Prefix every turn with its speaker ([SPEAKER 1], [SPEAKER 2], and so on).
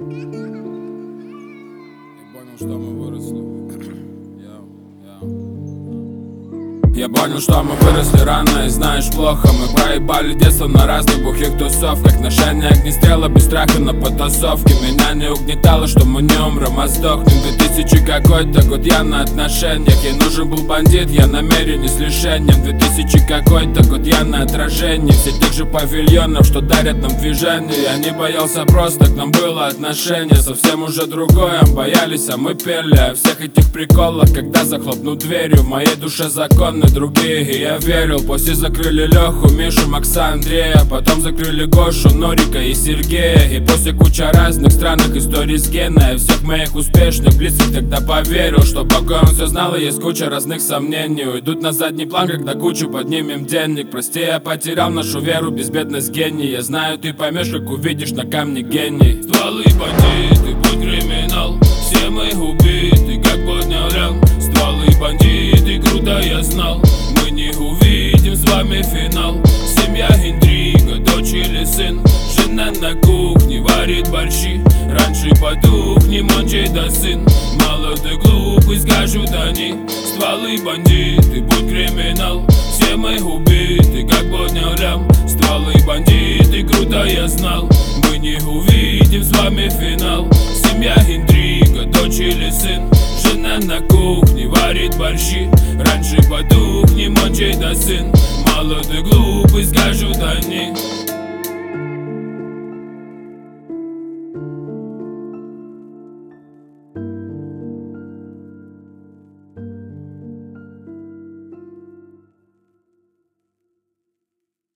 [SPEAKER 1] понял, что мы выросли. Я понял, что мы выросли рано и знаешь плохо. Мы проебали детство на разных бухих тусовках. Ношение огнестрела без страха на потасовке. Меня не угнетало, что мы не умрем, а сдохнем. 2000 какой-то год, я на отношениях. Ей нужен был бандит, я намерен с лишением. 2000 какой-то год, я на отражении все тех же павильонов, что дарят нам движение. Я не боялся просто, к нам было отношение совсем уже другое. Боялись, а мы пели о всех этих приколах. Когда захлопнут дверью, в моей душе законы другие, и я верил. После закрыли Леху, Мишу, Макса, Андрея. Потом закрыли Гошу, Норика и Сергея. И после куча разных странных историй с Геной, всех моих успешных близких тогда поверил, что Бога он все знал, и есть куча разных сомнений. Уйдут на задний план, когда кучу поднимем денег. Прости, я потерял нашу веру, безбедность гений. Я знаю, ты поймешь, как увидишь на камне гений.
[SPEAKER 2] Стволы бандиты, путь криминал. Все мы убиты, как поднял рян. Стволы бандиты, круто я знал. Мы не увидим с вами финал. Семья интрига, дочь или сын. Жена на кухне варит борщи. Раньше потухнем, он чей-то сын. Мало ты глупый, скажут они. Стволы бандиты, путь криминал. Все мы убиты, как поднял рям. Стволы бандиты, круто я знал. Мы не увидим с вами финал. Семья интрига, дочь или сын. Жена на кухне варит борщи. Раньше потухнем, он чей-то сын. Мало ты глупый, скажут